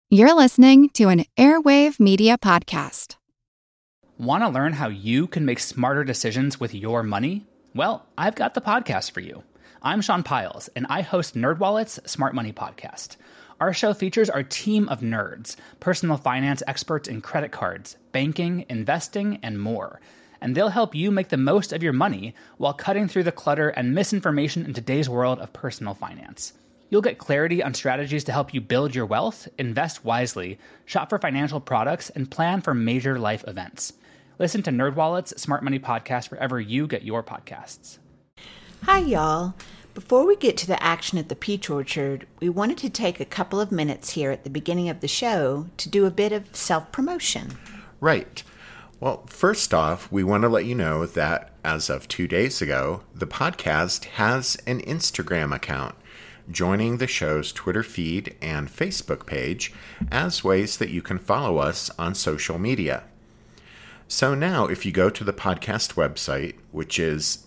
You're listening to an Airwave Media Podcast. Want to learn how you can make smarter decisions with your money? Well, I've got the podcast for you. I'm Sean Piles, and I host NerdWallet's Smart Money Podcast. Our show features our team of nerds, personal finance experts in credit cards, banking, investing, and more. And they'll help you make the most of your money while cutting through the clutter and misinformation in today's world of personal finance. You'll get clarity on strategies to help you build your wealth, invest wisely, shop for financial products, and plan for major life events. Listen to NerdWallet's Smart Money Podcast wherever you get your podcasts. Hi, y'all. Before we get to the action at the Peach Orchard, we wanted to take a couple of minutes here at the beginning of the show to do a bit of self-promotion. Right. Well, first off, we want to let you know that as of 2 days ago, the podcast has an Instagram account, joining the show's Twitter feed and Facebook page as ways that you can follow us on social media. So now, if you go to the podcast website, which is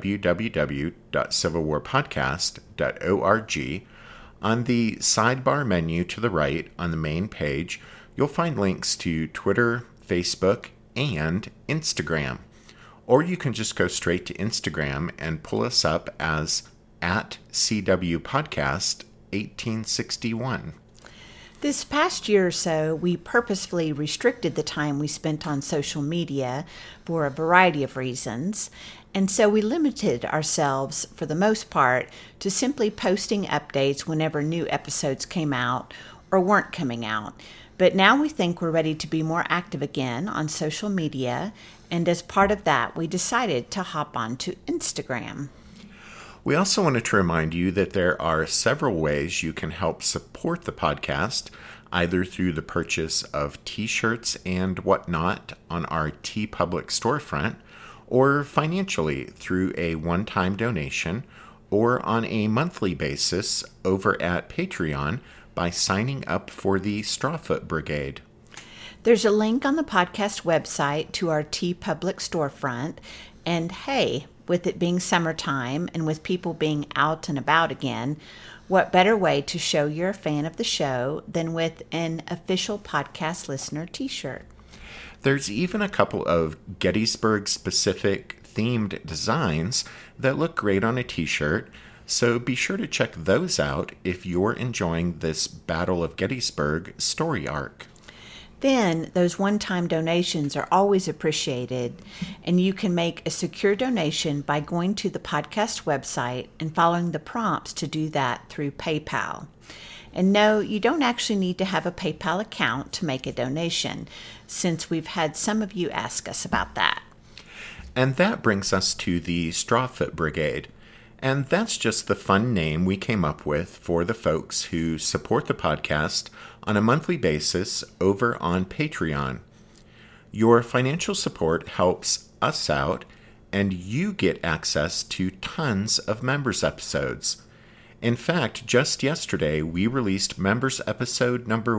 www.civilwarpodcast.org, on the sidebar menu to the right on the main page, you'll find links to Twitter, Facebook, and Instagram. Or you can just go straight to Instagram and pull us up as at CW Podcast 1861. This past year or so, we purposefully restricted the time we spent on social media for a variety of reasons, and so we limited ourselves, for the most part, to simply posting updates whenever new episodes came out or weren't coming out. But now we think we're ready to be more active again on social media, and as part of that, we decided to hop on to Instagram. We also wanted to remind you that there are several ways you can help support the podcast, either through the purchase of t-shirts and whatnot on our TeePublic storefront, or financially through a one-time donation, or on a monthly basis over at Patreon by signing up for the Strawfoot Brigade. There's a link on the podcast website to our TeePublic storefront, and hey, with it being summertime and with people being out and about again, what better way to show you're a fan of the show than with an official podcast listener t-shirt? There's even a couple of Gettysburg-specific themed designs that look great on a t-shirt, so be sure to check those out if you're enjoying this Battle of Gettysburg story arc. Then, those one-time donations are always appreciated, and you can make a secure donation by going to the podcast website and following the prompts to do that through PayPal. And no, you don't actually need to have a PayPal account to make a donation, since we've had some of you ask us about that. And that brings us to the Strawfoot Brigade. And that's just the fun name we came up with for the folks who support the podcast on a monthly basis over on Patreon. Your financial support helps us out, and you get access to tons of members episodes. In fact, just yesterday, we released members episode number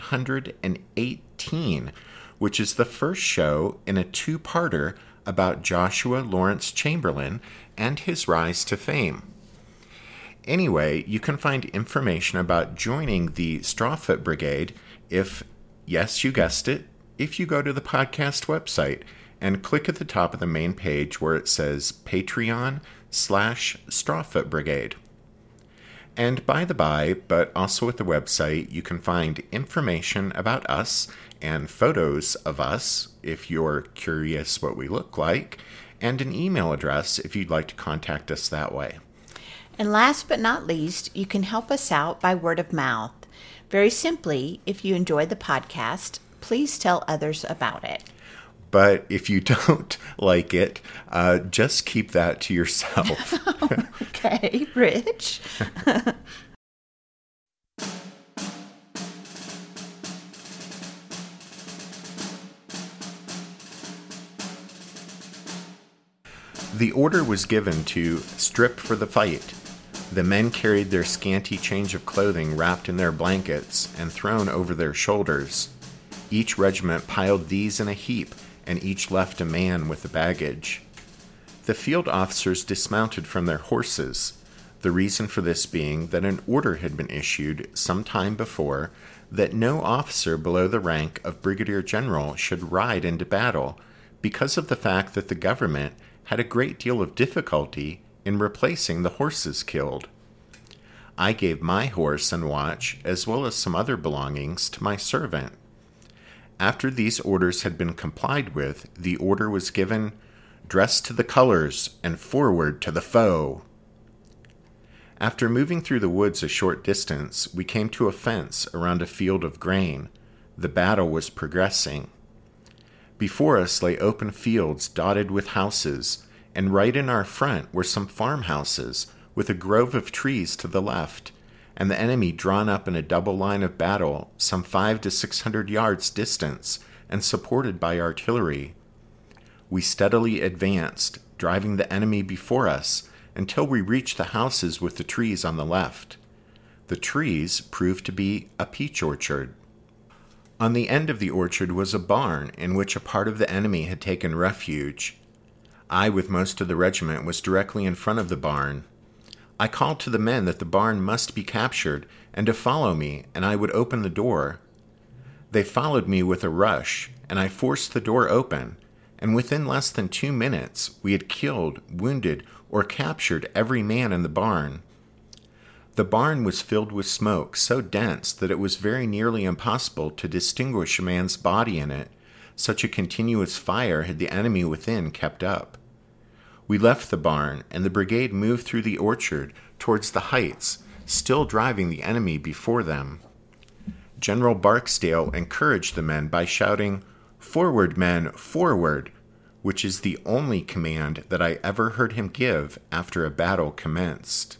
118, which is the first show in a two-parter about Joshua Lawrence Chamberlain and his rise to fame. Anyway, you can find information about joining the Strawfoot Brigade if, yes, you guessed it, if you go to the podcast website and click at the top of the main page where it says Patreon/Strawfoot Brigade. And by the by, but also at the website, you can find information about us and photos of us if you're curious what we look like, and an email address if you'd like to contact us that way. And last but not least, you can help us out by word of mouth. Very simply, if you enjoy the podcast, please tell others about it. But if you don't like it, just keep that to yourself. Okay, Rich. The order was given to strip for the fight. The men carried their scanty change of clothing wrapped in their blankets and thrown over their shoulders. Each regiment piled these in a heap, and each left a man with the baggage. The field officers dismounted from their horses, the reason for this being that an order had been issued some time before that no officer below the rank of brigadier general should ride into battle because of the fact that the government had a great deal of difficulty in replacing the horses killed. I gave my horse and watch, as well as some other belongings, to my servant. After these orders had been complied with, the order was given, "Dress to the colors and forward to the foe." After moving through the woods a short distance, we came to a fence around a field of grain. The battle was progressing. Before us lay open fields dotted with houses, and right in our front were some farmhouses, with a grove of trees to the left, and the enemy drawn up in a double line of battle some 500 to 600 yards distance, and supported by artillery. We steadily advanced, driving the enemy before us, until we reached the houses with the trees on the left. The trees proved to be a peach orchard. On the end of the orchard was a barn in which a part of the enemy had taken refuge. I, with most of the regiment, was directly in front of the barn. I called to the men that the barn must be captured and to follow me, and I would open the door. They followed me with a rush, and I forced the door open, and within less than 2 minutes we had killed, wounded, or captured every man in the barn. The barn was filled with smoke so dense that it was very nearly impossible to distinguish a man's body in it. Such a continuous fire had the enemy within kept up. We left the barn, and the brigade moved through the orchard towards the heights, still driving the enemy before them. General Barksdale encouraged the men by shouting, "Forward, men, forward!" which is the only command that I ever heard him give after a battle commenced.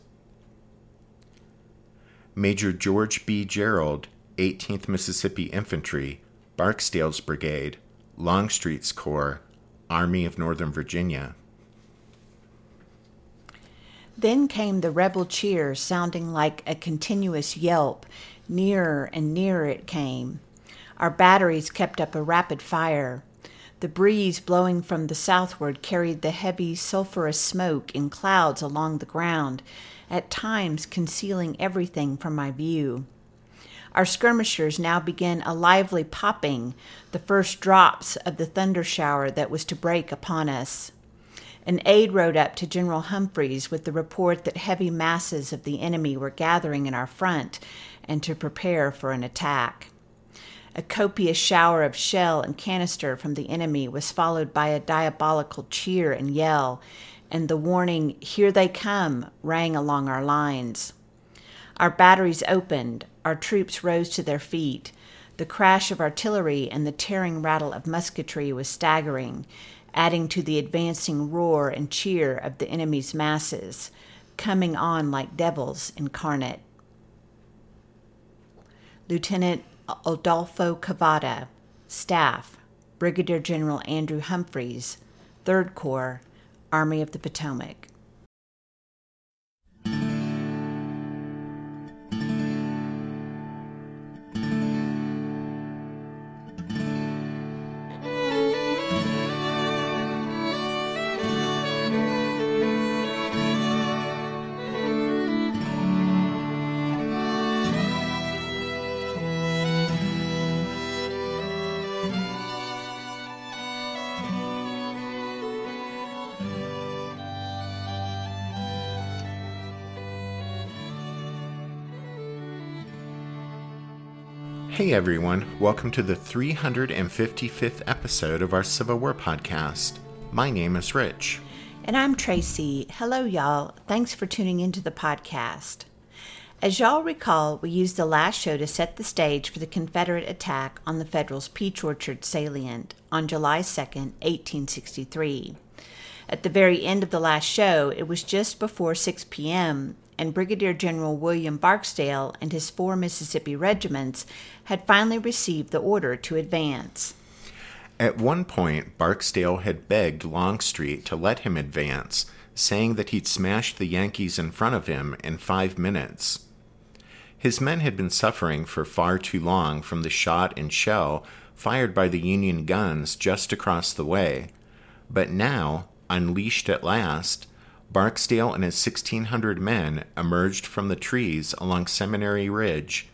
Major George B. Gerald, 18th Mississippi Infantry, Barksdale's Brigade, Longstreet's Corps, Army of Northern Virginia. Then came the rebel cheer, sounding like a continuous yelp. Nearer and nearer it came. Our batteries kept up a rapid fire. The breeze blowing from the southward carried the heavy sulphurous smoke in clouds along the ground, at times concealing everything from my view. Our skirmishers now began a lively popping, the first drops of the thunder shower that was to break upon us. An aide rode up to General Humphreys with the report that heavy masses of the enemy were gathering in our front and to prepare for an attack. A copious shower of shell and canister from the enemy was followed by a diabolical cheer and yell, and the warning, "Here they come," rang along our lines. Our batteries opened, our troops rose to their feet. The crash of artillery and the tearing rattle of musketry was staggering, adding to the advancing roar and cheer of the enemy's masses, coming on like devils incarnate. Lieutenant Adolfo Cavada, Staff, Brigadier General Andrew Humphreys, 3rd Corps, Army of the Potomac. Hey everyone, welcome to the 355th episode of our Civil War podcast. My name is Rich. And I'm Tracy. Hello, y'all. Thanks for tuning into the podcast. As y'all recall, we used the last show to set the stage for the Confederate attack on the Federals' Peach Orchard salient on July 2nd, 1863. At the very end of the last show, it was just before 6 p.m., and Brigadier General William Barksdale and his 4 Mississippi regiments had finally received the order to advance. At one point, Barksdale had begged Longstreet to let him advance, saying that he'd smash the Yankees in front of him in 5 minutes. His men had been suffering for far too long from the shot and shell fired by the Union guns just across the way. But now, unleashed at last, Barksdale and his 1,600 men emerged from the trees along Seminary Ridge,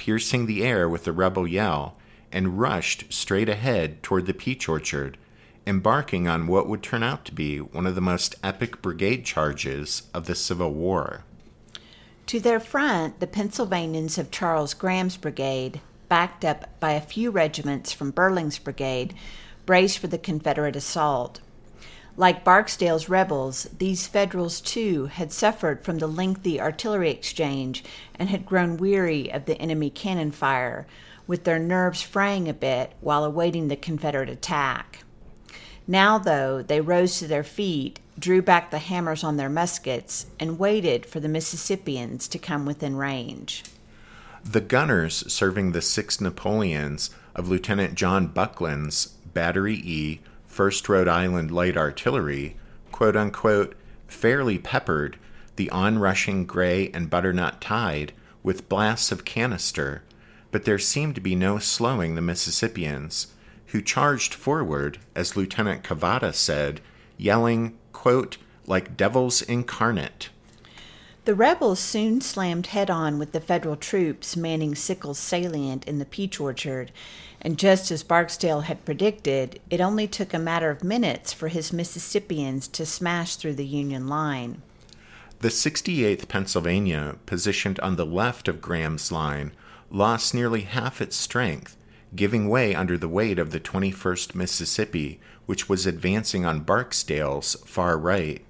piercing the air with a rebel yell, and rushed straight ahead toward the Peach Orchard, embarking on what would turn out to be one of the most epic brigade charges of the Civil War. To their front, the Pennsylvanians of Charles Graham's brigade, backed up by a few regiments from Burling's brigade, braced for the Confederate assault. Like Barksdale's rebels, these Federals, too, had suffered from the lengthy artillery exchange and had grown weary of the enemy cannon fire, with their nerves fraying a bit while awaiting the Confederate attack. Now, though, they rose to their feet, drew back the hammers on their muskets, and waited for the Mississippians to come within range. The gunners serving the 6 Napoleons of Lieutenant John Buckland's Battery E, 1st Rhode Island Light Artillery, quote-unquote, fairly peppered the onrushing gray and butternut tide with blasts of canister, but there seemed to be no slowing the Mississippians, who charged forward, as Lieutenant Cavada said, yelling, quote, like devils incarnate. The rebels soon slammed head-on with the Federal troops manning Sickles' salient in the Peach Orchard, and just as Barksdale had predicted, it only took a matter of minutes for his Mississippians to smash through the Union line. The 68th Pennsylvania, positioned on the left of Graham's line, lost nearly half its strength, giving way under the weight of the 21st Mississippi, which was advancing on Barksdale's far right.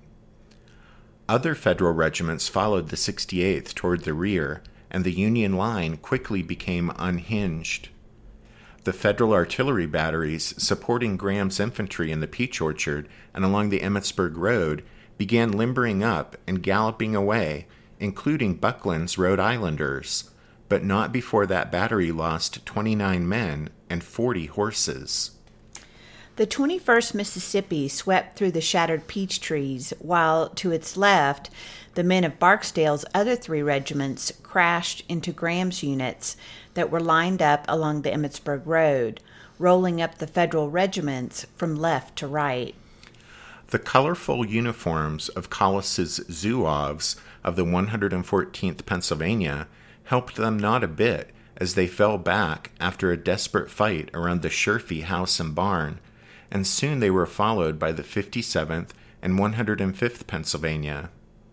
Other Federal regiments followed the 68th toward the rear, and the Union line quickly became unhinged. The Federal artillery batteries supporting Graham's infantry in the Peach Orchard and along the Emmitsburg Road began limbering up and galloping away, including Buckland's Rhode Islanders, but not before that battery lost 29 men and 40 horses. The 21st Mississippi swept through the shattered peach trees, while to its left, the men of Barksdale's other 3 regiments crashed into Graham's units that were lined up along the Emmitsburg Road, rolling up the Federal regiments from left to right. The colorful uniforms of Collis's Zouaves of the 114th Pennsylvania helped them not a bit as they fell back after a desperate fight around the Sherfy house and barn, and soon they were followed by the 57th and 105th Pennsylvania.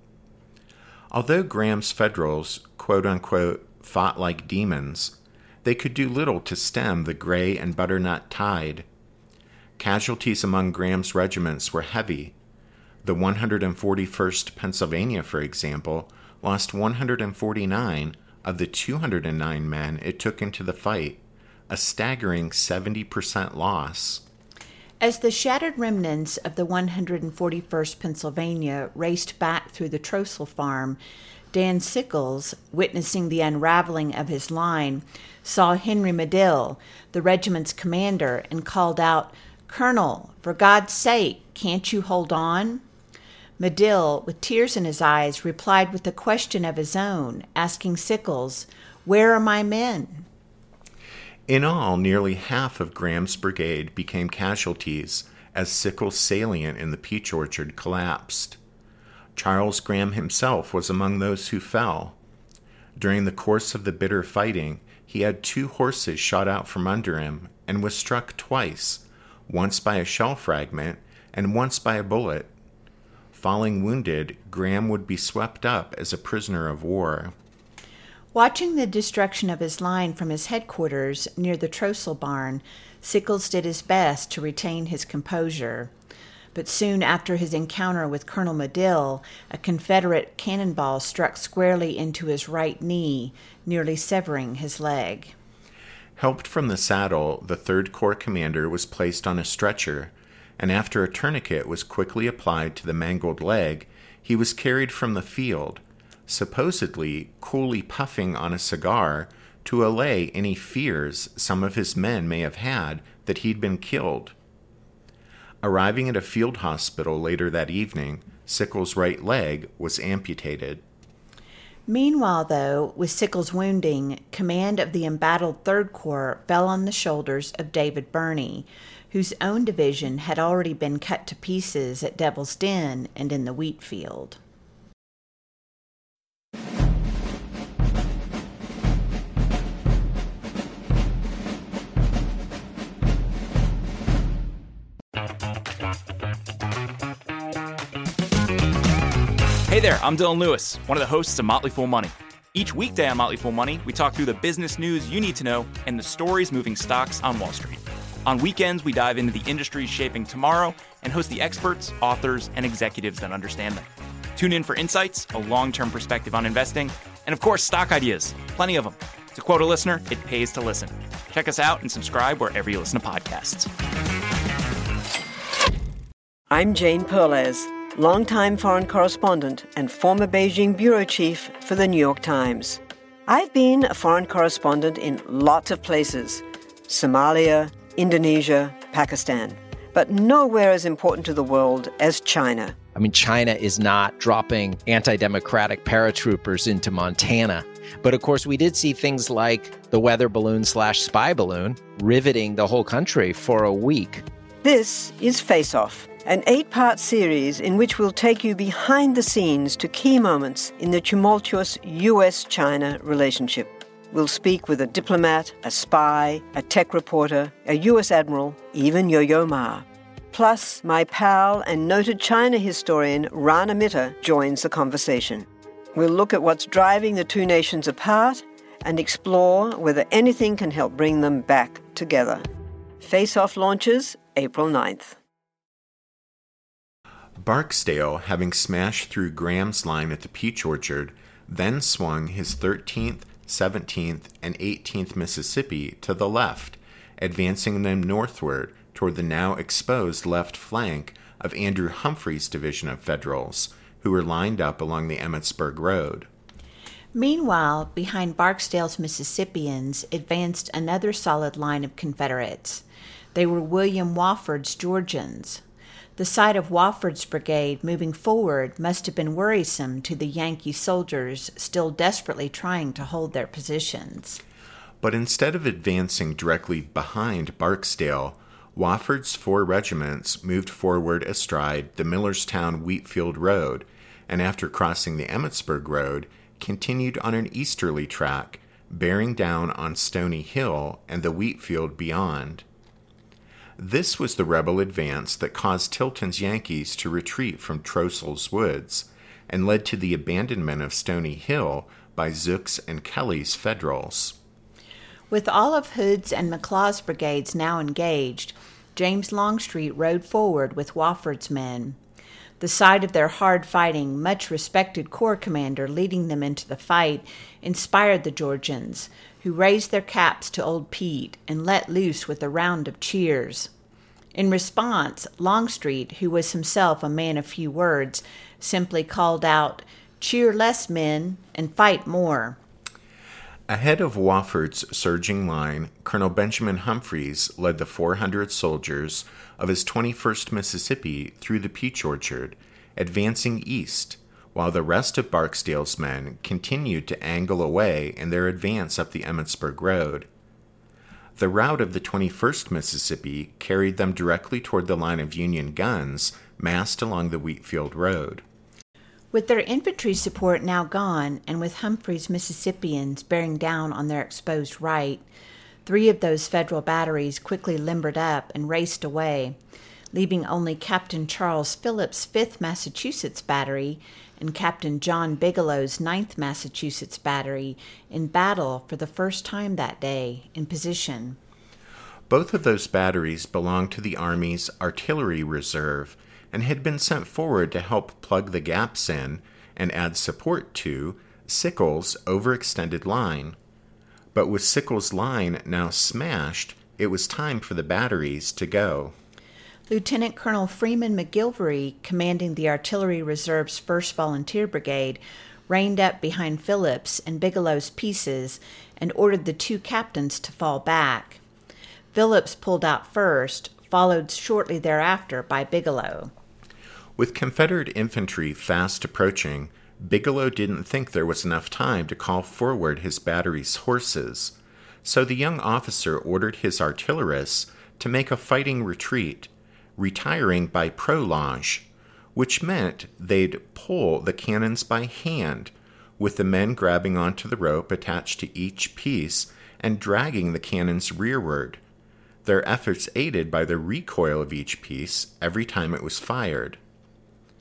Although Graham's Federals, quote-unquote, fought like demons, they could do little to stem the gray and butternut tide. Casualties among Graham's regiments were heavy. The 141st Pennsylvania, for example, lost 149 of the 209 men it took into the fight, a staggering 70% loss. As the shattered remnants of the 141st Pennsylvania raced back through the Trosel farm, Dan Sickles, witnessing the unraveling of his line, saw Henry Medill, the regiment's commander, and called out, "Colonel, for God's sake, can't you hold on?" Medill, with tears in his eyes, replied with a question of his own, asking Sickles, "Where are my men?" In all, nearly half of Graham's brigade became casualties as Sickles' salient in the Peach Orchard collapsed. Charles Graham himself was among those who fell. During the course of the bitter fighting, he had 2 horses shot out from under him and was struck twice, once by a shell fragment and once by a bullet. Falling wounded, Graham would be swept up as a prisoner of war. Watching the destruction of his line from his headquarters near the Trosel barn, Sickles did his best to retain his composure. But soon after his encounter with Colonel Medill, a Confederate cannonball struck squarely into his right knee, nearly severing his leg. Helped from the saddle, the 3rd Corps commander was placed on a stretcher, and after a tourniquet was quickly applied to the mangled leg, he was carried from the field, supposedly coolly puffing on a cigar to allay any fears some of his men may have had that he'd been killed. Arriving at a field hospital later that evening, Sickles' right leg was amputated. Meanwhile, though, with Sickles' wounding, command of the embattled 3rd Corps fell on the shoulders of David Birney, whose own division had already been cut to pieces at Devil's Den and in the wheat field. Hey there, I'm Dylan Lewis, one of the hosts of Motley Fool Money. Each weekday on Motley Fool Money, we talk through the business news you need to know and the stories moving stocks on Wall Street. On weekends, we dive into the industries shaping tomorrow and host the experts, authors, and executives that understand them. Tune in for insights, a long-term perspective on investing, and of course, stock ideas. Plenty of them. To quote a listener, it pays to listen. Check us out and subscribe wherever you listen to podcasts. I'm Jane Perlez, longtime foreign correspondent and former Beijing bureau chief for the New York Times. I've been a foreign correspondent in lots of places: Somalia, Indonesia, Pakistan, but nowhere as important to the world as China. I mean, China is not dropping anti-democratic paratroopers into Montana. But of course, we did see things like the weather balloon / spy balloon riveting the whole country for a week. This is Face Off, an 8-part series in which we'll take you behind the scenes to key moments in the tumultuous U.S.-China relationship. We'll speak with a diplomat, a spy, a tech reporter, a U.S. admiral, even Yo-Yo Ma. Plus, my pal and noted China historian Rana Mitter joins the conversation. We'll look at what's driving the two nations apart and explore whether anything can help bring them back together. Face Off launches April 9th. Barksdale, having smashed through Graham's line at the Peach Orchard, then swung his 13th, 17th, and 18th Mississippi to the left, advancing them northward toward the now exposed left flank of Andrew Humphrey's division of Federals, who were lined up along the Emmitsburg Road. Meanwhile, behind Barksdale's Mississippians advanced another solid line of Confederates. They were William Wofford's Georgians. The sight of Wofford's brigade moving forward must have been worrisome to the Yankee soldiers still desperately trying to hold their positions. But instead of advancing directly behind Barksdale, Wofford's 4 regiments moved forward astride the Millerstown Wheatfield Road, and after crossing the Emmitsburg Road, continued on an easterly track, bearing down on Stony Hill and the Wheatfield beyond. This was the rebel advance that caused Tilton's Yankees to retreat from Trosel's Woods, and led to the abandonment of Stony Hill by Zook's and Kelly's Federals. With all of Hood's and McLaw's brigades now engaged, James Longstreet rode forward with Wofford's men. The sight of their hard-fighting, much-respected corps commander leading them into the fight inspired the Georgians, who raised their caps to Old Pete and let loose with a round of cheers. In response, Longstreet, who was himself a man of few words, simply called out, "Cheer less, men, and fight more." Ahead of Wofford's surging line, Colonel Benjamin Humphreys led the 400 soldiers of his 21st Mississippi through the Peach Orchard, advancing east, while the rest of Barksdale's men continued to angle away in their advance up the Emmitsburg Road. The route of the 21st Mississippi carried them directly toward the line of Union guns massed along the Wheatfield Road. With their infantry support now gone, and with Humphrey's Mississippians bearing down on their exposed right, 3 of those Federal batteries quickly limbered up and raced away, leaving only Captain Charles Phillips' 5th Massachusetts Battery and Captain John Bigelow's 9th Massachusetts Battery in battle for the first time that day, in position. Both of those batteries belonged to the Army's Artillery Reserve and had been sent forward to help plug the gaps in and add support to Sickles' overextended line. But with Sickles' line now smashed, it was time for the batteries to go. Lieutenant Colonel Freeman McGilvery, commanding the Artillery Reserve's 1st Volunteer Brigade, reined up behind Phillips and Bigelow's pieces and ordered the 2 captains to fall back. Phillips pulled out first, followed shortly thereafter by Bigelow. With Confederate infantry fast approaching, Bigelow didn't think there was enough time to call forward his battery's horses, so the young officer ordered his artillerists to make a fighting retreat, retiring by prolonge, which meant they'd pull the cannons by hand, with the men grabbing onto the rope attached to each piece and dragging the cannons rearward, their efforts aided by the recoil of each piece every time it was fired.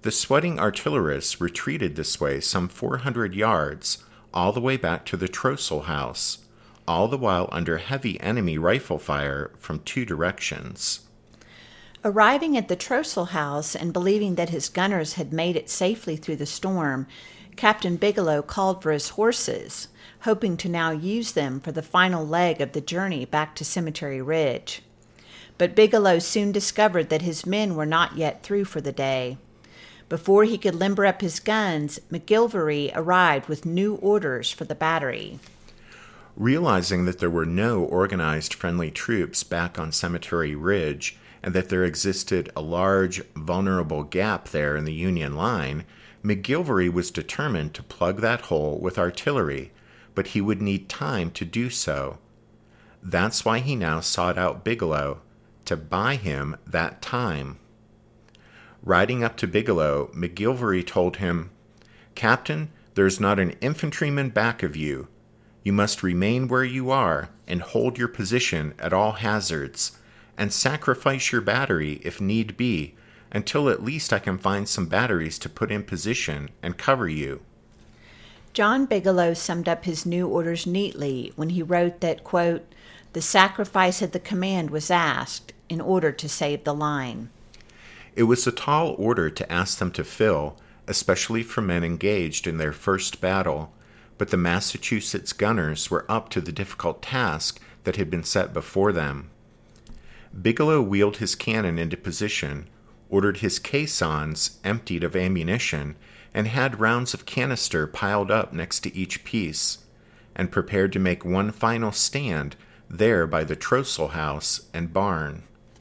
The sweating artillerists retreated this way some 400 yards, all the way back to the Trosel house, all the while under heavy enemy rifle fire from 2 directions. Arriving at the Trosel house and believing that his gunners had made it safely through the storm, Captain Bigelow called for his horses, hoping to now use them for the final leg of the journey back to Cemetery Ridge. But Bigelow soon discovered that his men were not yet through for the day. Before he could limber up his guns, McGilvery arrived with new orders for the battery. Realizing that there were no organized friendly troops back on Cemetery Ridge, and that there existed a large, vulnerable gap there in the Union line, McGilvery was determined to plug that hole with artillery, but he would need time to do so. That's why he now sought out Bigelow, to buy him that time. Riding up to Bigelow, McGilvery told him, "Captain, there's not an infantryman back of you. You must remain where you are and hold your position at all hazards, and sacrifice your battery if need be, until at least I can find some batteries to put in position and cover you." John Bigelow summed up his new orders neatly when he wrote that, quote, "the sacrifice at the command was asked in order to save the line." It was a tall order to ask them to fill, especially for men engaged in their first battle, but the Massachusetts gunners were up to the difficult task that had been set before them. Bigelow wheeled his cannon into position, ordered his caissons emptied of ammunition, and had rounds of canister piled up next to each piece, and prepared to make one final stand there by the Trosel house and barn.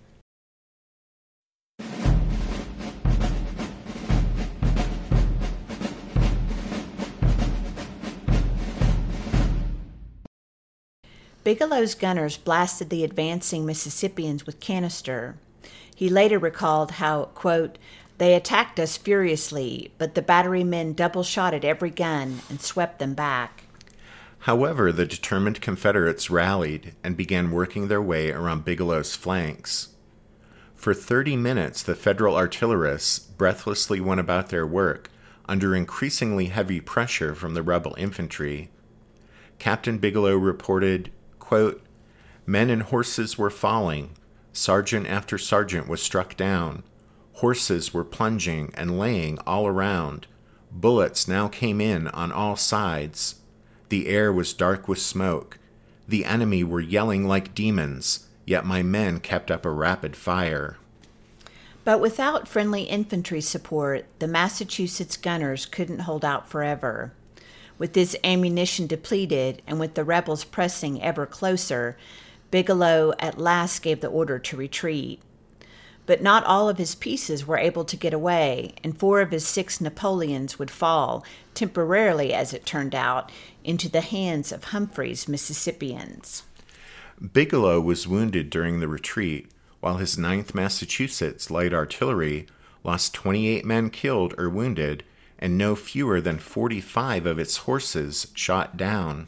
Bigelow's gunners blasted the advancing Mississippians with canister. He later recalled how, quote, "they attacked us furiously, but the battery men double-shot at every gun and swept them back." However, the determined Confederates rallied and began working their way around Bigelow's flanks. For 30 minutes, the Federal artillerists breathlessly went about their work under increasingly heavy pressure from the rebel infantry. Captain Bigelow reported, quote, "men and horses were falling. Sergeant after sergeant was struck down. Horses were plunging and laying all around. Bullets now came in on all sides. The air was dark with smoke. The enemy were yelling like demons, yet my men kept up a rapid fire." But without friendly infantry support, the Massachusetts gunners couldn't hold out forever. With his ammunition depleted and with the rebels pressing ever closer, Bigelow at last gave the order to retreat. But not all of his pieces were able to get away, and 4 of his 6 Napoleons would fall, temporarily as it turned out, into the hands of Humphreys' Mississippians. Bigelow was wounded during the retreat, while his 9th Massachusetts Light Artillery lost 28 men killed or wounded, and no fewer than 45 of its horses shot down.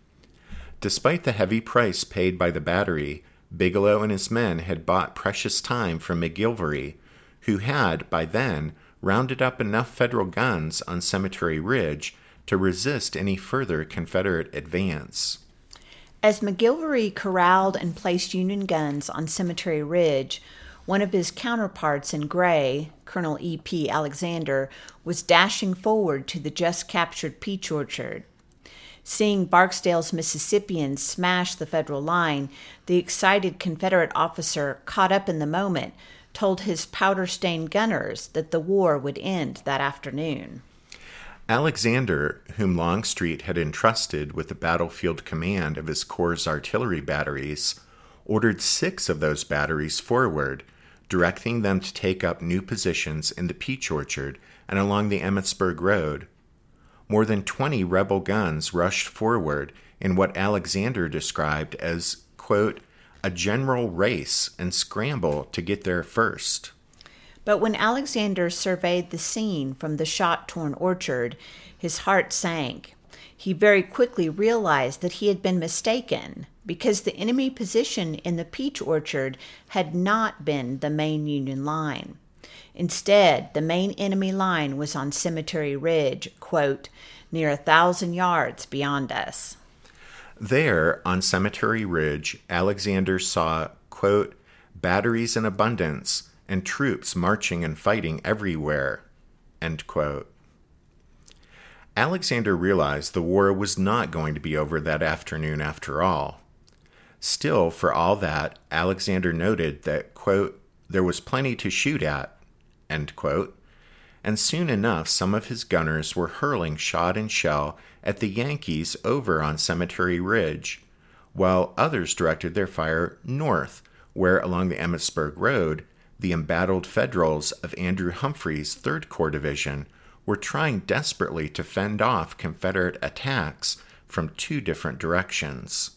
Despite the heavy price paid by the battery, Bigelow and his men had bought precious time from McGilvery, who had, by then, rounded up enough Federal guns on Cemetery Ridge to resist any further Confederate advance. As McGilvery corralled and placed Union guns on Cemetery Ridge, one of his counterparts in gray, Colonel E.P. Alexander, was dashing forward to the just-captured peach orchard. Seeing Barksdale's Mississippians smash the Federal line, the excited Confederate officer, caught up in the moment, told his powder-stained gunners that the war would end that afternoon. Alexander, whom Longstreet had entrusted with the battlefield command of his corps' artillery batteries, ordered 6 of those batteries forward, directing them to take up new positions in the peach orchard and along the Emmitsburg Road. More than 20 rebel guns rushed forward in what Alexander described as, quote, "a general race and scramble to get there first." But when Alexander surveyed the scene from the shot-torn orchard, his heart sank. He very quickly realized that he had been mistaken, because the enemy position in the peach orchard had not been the main Union line. Instead, the main enemy line was on Cemetery Ridge, quote, near 1,000 yards beyond us. There, on Cemetery Ridge, Alexander saw, quote, batteries in abundance and troops marching and fighting everywhere, end quote. Alexander realized the war was not going to be over that afternoon after all. Still, for all that, Alexander noted that, quote, there was plenty to shoot at, end quote, and soon enough some of his gunners were hurling shot and shell at the Yankees over on Cemetery Ridge, while others directed their fire north, where along the Emmitsburg Road, the embattled Federals of Andrew Humphreys' 3rd Corps Division were trying desperately to fend off Confederate attacks from 2 different directions.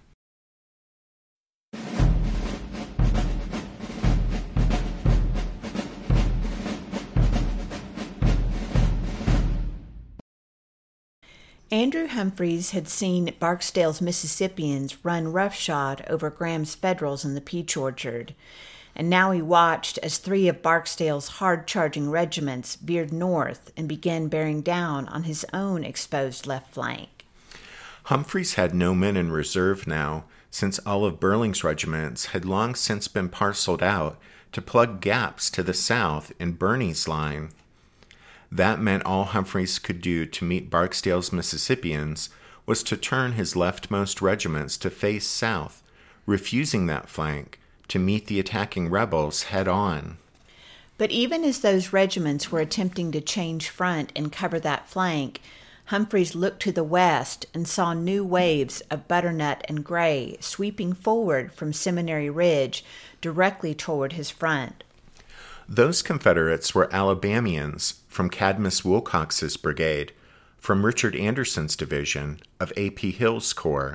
Andrew Humphreys had seen Barksdale's Mississippians run roughshod over Graham's Federals in the Peach Orchard, and now he watched as 3 of Barksdale's hard-charging regiments veered north and began bearing down on his own exposed left flank. Humphreys had no men in reserve now, since all of Burling's regiments had long since been parceled out to plug gaps to the south in Birney's line. That meant all Humphreys could do to meet Barksdale's Mississippians was to turn his leftmost regiments to face south, refusing that flank, to meet the attacking rebels head-on. But even as those regiments were attempting to change front and cover that flank, Humphreys looked to the west and saw new waves of butternut and gray sweeping forward from Seminary Ridge directly toward his front. Those Confederates were Alabamians from Cadmus Wilcox's brigade, from Richard Anderson's division of A.P. Hill's corps.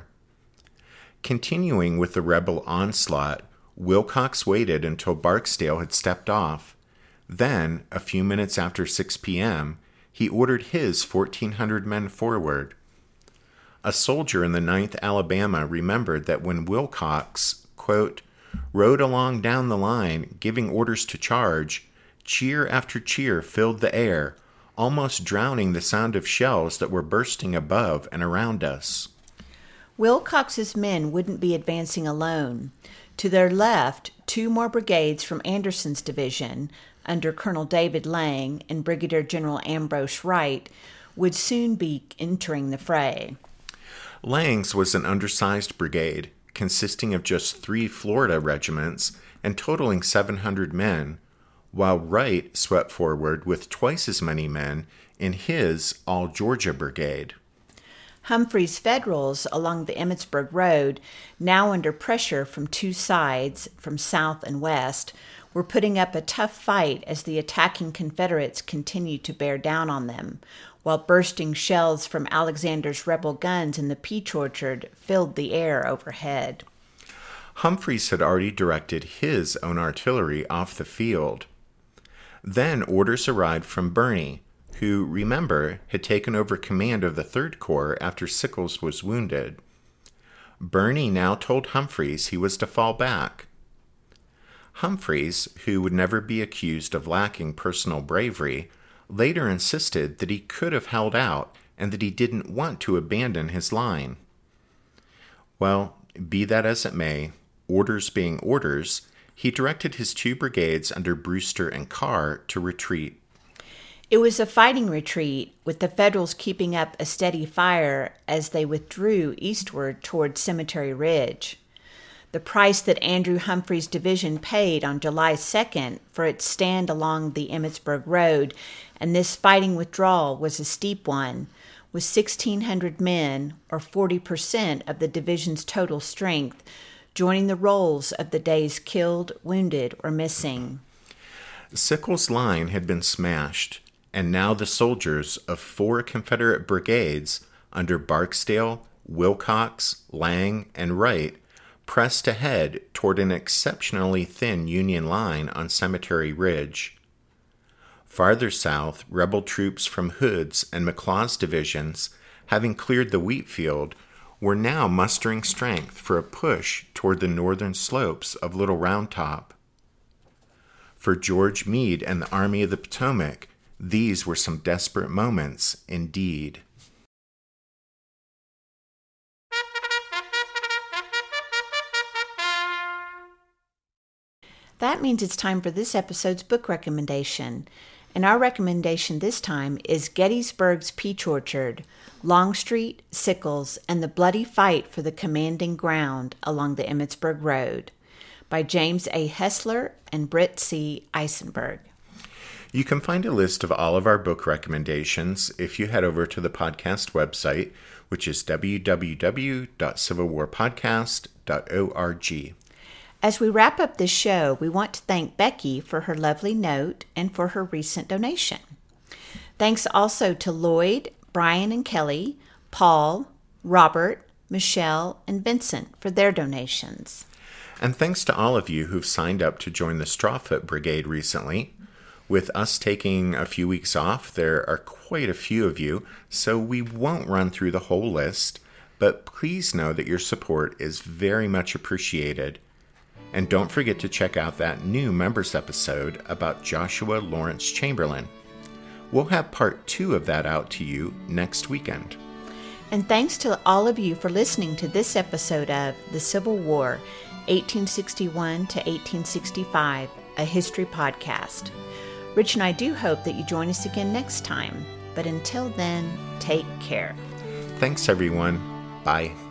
Continuing with the rebel onslaught, Wilcox waited until Barksdale had stepped off. Then, a few minutes after 6 p.m., he ordered his 1,400 men forward. A soldier in the 9th Alabama remembered that when Wilcox, quote, rode along down the line, giving orders to charge, cheer after cheer filled the air, almost drowning the sound of shells that were bursting above and around us. Wilcox's men wouldn't be advancing alone. To their left, 2 more brigades from Anderson's division, under Colonel David Lang and Brigadier General Ambrose Wright, would soon be entering the fray. Lang's was an undersized brigade, consisting of just 3 Florida regiments and totaling 700 men, while Wright swept forward with twice as many men in his All-Georgia Brigade. Humphreys' Federals along the Emmitsburg Road, now under pressure from 2 sides, from south and west, were putting up a tough fight as the attacking Confederates continued to bear down on them, while bursting shells from Alexander's rebel guns in the Peach Orchard filled the air overhead. Humphreys had already directed his own artillery off the field. Then orders arrived from Birney, who, remember, had taken over command of the 3rd Corps after Sickles was wounded. Birney now told Humphreys he was to fall back. Humphreys, who would never be accused of lacking personal bravery, later insisted that he could have held out and that he didn't want to abandon his line. Well, be that as it may, orders being orders, he directed his 2 brigades under Brewster and Carr to retreat. It was a fighting retreat, with the Federals keeping up a steady fire as they withdrew eastward toward Cemetery Ridge. The price that Andrew Humphreys' division paid on July 2nd for its stand along the Emmitsburg Road and this fighting withdrawal was a steep one, with 1,600 men, or 40% of the division's total strength, joining the rolls of the day's killed, wounded, or missing. Sickles' line had been smashed, and now the soldiers of 4 Confederate brigades under Barksdale, Wilcox, Lang, and Wright pressed ahead toward an exceptionally thin Union line on Cemetery Ridge. Farther south, rebel troops from Hood's and McLaws' divisions, having cleared the wheat field, were now mustering strength for a push toward the northern slopes of Little Round Top. For George Meade and the Army of the Potomac, these were some desperate moments indeed. That means it's time for this episode's book recommendation. And our recommendation this time is Gettysburg's Peach Orchard, Longstreet, Sickles, and the Bloody Fight for the Commanding Ground Along the Emmitsburg Road by James A. Hessler and Britt C. Eisenberg. You can find a list of all of our book recommendations if you head over to the podcast website, which is www.civilwarpodcast.org. As we wrap up this show, we want to thank Becky for her lovely note and for her recent donation. Thanks also to Lloyd, Brian and Kelly, Paul, Robert, Michelle, and Vincent for their donations. And thanks to all of you who've signed up to join the Strawfoot Brigade recently. With us taking a few weeks off, there are quite a few of you, so we won't run through the whole list, but please know that your support is very much appreciated. And don't forget to check out that new members episode about Joshua Lawrence Chamberlain. We'll have part 2 of that out to you next weekend. And thanks to all of you for listening to this episode of The Civil War, 1861 to 1865, a history podcast. Rich and I do hope that you join us again next time. But until then, take care. Thanks, everyone. Bye.